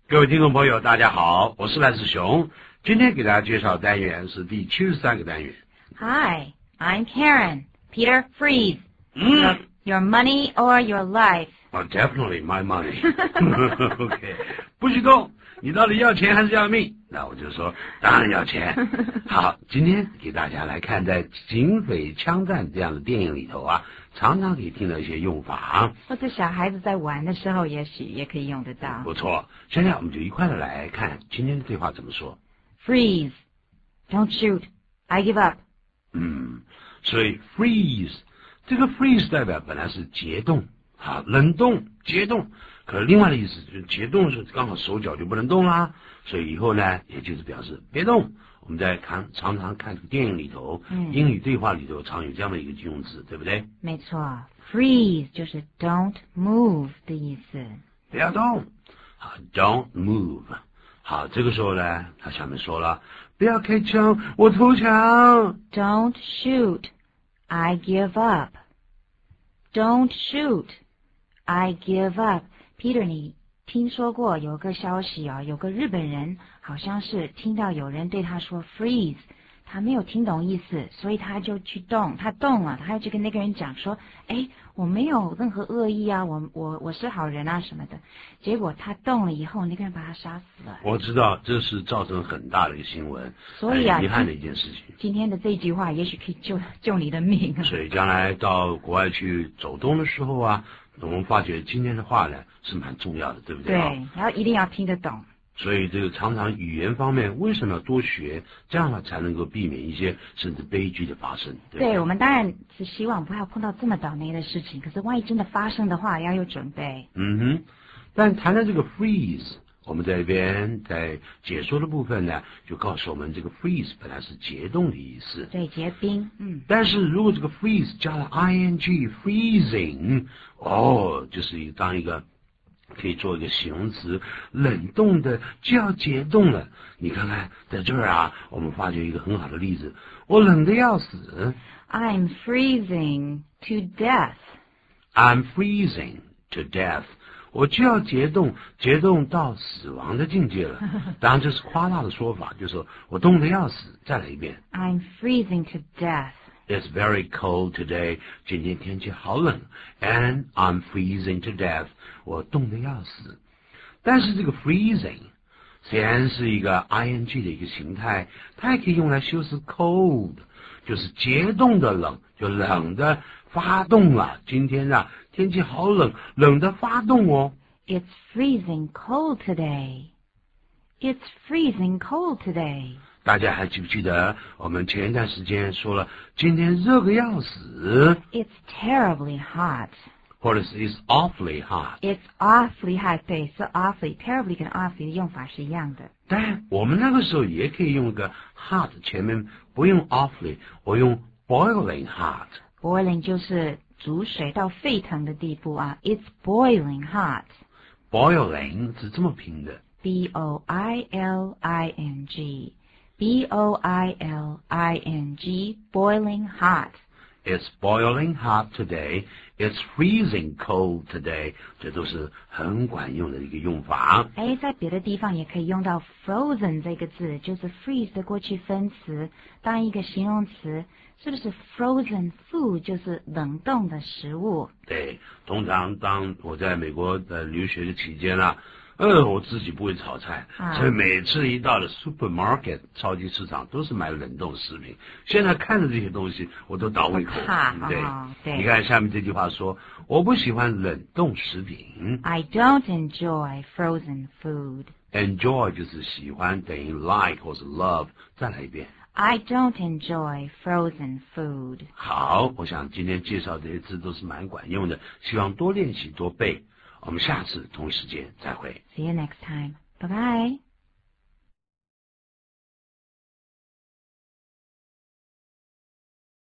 各位听众朋友，大家好，我是赖世雄。今天给大家介绍单元是第73个单元。 Hi, I'm Karen. Peter, freeze. Your money or your life? Oh, definitely my money. OK， 不许动，你到底要钱还是要命？那我就说，当然要钱。好，今天给大家来看，在警匪枪战这样的电影里头啊，常常可以听到一些用法， 或者小孩子在玩的时候，也许也可以用得到。 不错，现在我们就一块的来看今天的对话怎么说。 Freeze, don't shoot, I give up. 所以 freeze 这个 freeze 代表本来是解冻啊，冷冻、解冻，可是另外的意思就是解冻是刚好手脚就不能动啦，所以以后呢，也就是表示别动。我们在常常看电影里头，英语对话里头常有这样的一个用词，对不对？ 没错 ，freeze 就是 don't move 的意思。 不要动，好 ，don't move。好，这个时候呢，他下面说了，不要开枪，我投降。 Don't shoot, I give up. Don't shoot, I give up. Peter， 你听说过有个消息啊，有个日本人好像是听到有人对他说 freeze， 他没有听懂意思，所以他就去动，他动了，他就跟那个人讲说，我没有任何恶意啊，我是好人啊什么的。结果他动了以后，那个人把他杀死了。 我知道这是造成很大的一个新闻， 所以啊， 很遗憾的一件事情。 今天的这句话也许可以救你的命。 所以将来到国外去走动的时候啊，我们发觉今天的话呢是蛮重要的，对不对？ 对，然后一定要听得懂。 所以这个常常语言方面为什么要多学，这样的话才能够避免一些甚至悲剧的发生，对不对？ 对，我们当然是希望不要碰到这么倒霉的事情，可是万一真的发生的话，要有准备。 但谈到这个 freeze， 我们在这边在解说的部分呢，就告诉我们这个 freeze 本来是解冻的意思， 对，结冰。 但是如果这个 freeze 加了 ing freezing， 就是当一个可以做一个形容词，冷冻的就要解冻了。你看看在这儿啊，我们发觉一个很好的例子，我冷得要死。 I'm freezing to death. I'm freezing to death. 我就要解冻到死亡的境界了。当然这是夸大的说法，就是说我冻得要死。再来一遍。 I'm freezing to death. It's very cold today. 今天天气好冷 ，and I'm freezing to death. 我冻得要死。但是这个 freezing 虽然是一个 ing 的一个形态，它也可以用来修饰 cold， 就是结冻的冷，就冷的发动了。今天啊，天气好冷，冷的发动哦。 It's freezing cold today. It's freezing cold today. 大家还记不记得我们前一段时间说了，今天热个要死。 It's terribly hot. 或者是 It's awfully hot. It's awfully hot. 对，是 awfully terribly 跟 awfully 的用法是一样的。 但我们那个时候也可以用个 hot 前面不用 awfully， 我用 boiling hot. Boiling 就是煮水到沸腾的地步啊。It's boiling hot. Boiling 是这么拼的。 B-O-I-L-I-N-G. B-O-I-L-I-N-G. Boiling hot. It's boiling hot today. It's freezing cold today. 这都是很管用的一个用法。 在别的地方也可以用到 frozen 这个字，就是 freeze 的过去分词当一个形容词，是不是 frozen food 就是冷冻的食物？ 对，通常当我在美国的留学的期间啊，我自己不会炒菜，所以每次一到了 supermarket 超级市场都是买冷冻食品。现在看着这些东西，我都倒胃口。对，你看下面这句话说，我不喜欢冷冻食品。 I don't enjoy frozen food. Enjoy 就是喜欢，等于 like 或是 love。再来一遍。 I don't enjoy frozen food. 好，我想今天介绍这些字都是蛮管用的，希望多练习多背。我们下次同一时间再会。 See you next time. Bye bye.